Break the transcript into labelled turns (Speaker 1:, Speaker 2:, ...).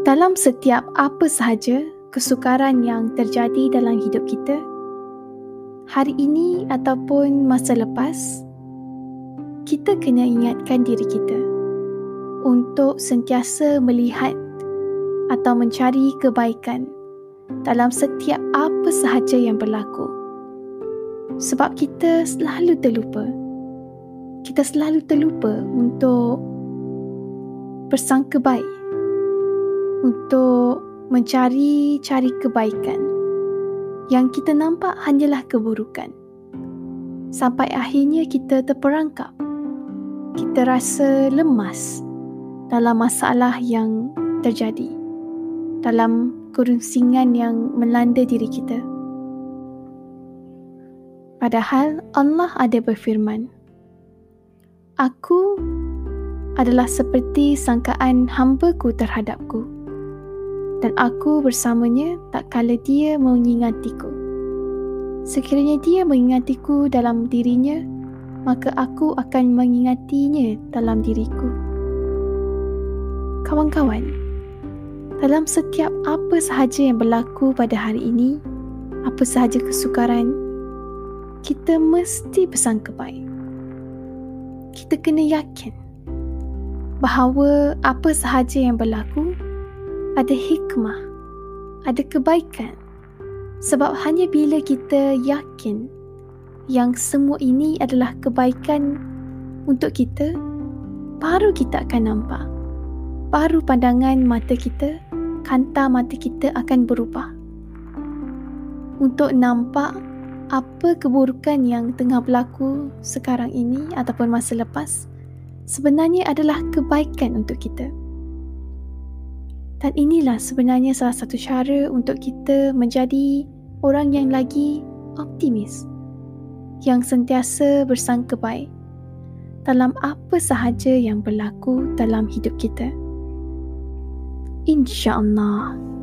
Speaker 1: Dalam setiap apa sahaja kesukaran yang terjadi dalam hidup kita, hari ini ataupun masa lepas, kita kena ingatkan diri kita untuk sentiasa melihat atau mencari kebaikan dalam setiap apa sahaja yang berlaku. Sebab kita selalu terlupa. Kita selalu terlupa untuk bersangka baik, untuk mencari kebaikan. Yang kita nampak hanyalah keburukan. Sampai akhirnya kita terperangkap. Kita rasa lemas dalam masalah yang terjadi, dalam kerusingan yang melanda diri kita. Padahal Allah ada berfirman, "Aku adalah seperti sangkaan hamba-Ku terhadapku, dan aku bersamanya tak kala dia mengingatiku. Sekiranya dia mengingatiku dalam dirinya, maka aku akan mengingatinya dalam diriku." Kawan-kawan, dalam setiap apa sahaja yang berlaku pada hari ini, apa sahaja kesukaran, kita mesti bersangka baik. Kita kena yakin bahawa apa sahaja yang berlaku ada hikmah, ada kebaikan. Sebab hanya bila kita yakin yang semua ini adalah kebaikan untuk kita, baru kita akan nampak. Baru pandangan mata kita, kanta mata kita akan berubah. Untuk nampak apa keburukan yang tengah berlaku sekarang ini ataupun masa lepas sebenarnya adalah kebaikan untuk kita. Dan inilah sebenarnya salah satu cara untuk kita menjadi orang yang lagi optimis, yang sentiasa bersangka baik dalam apa sahaja yang berlaku dalam hidup kita. InsyaAllah.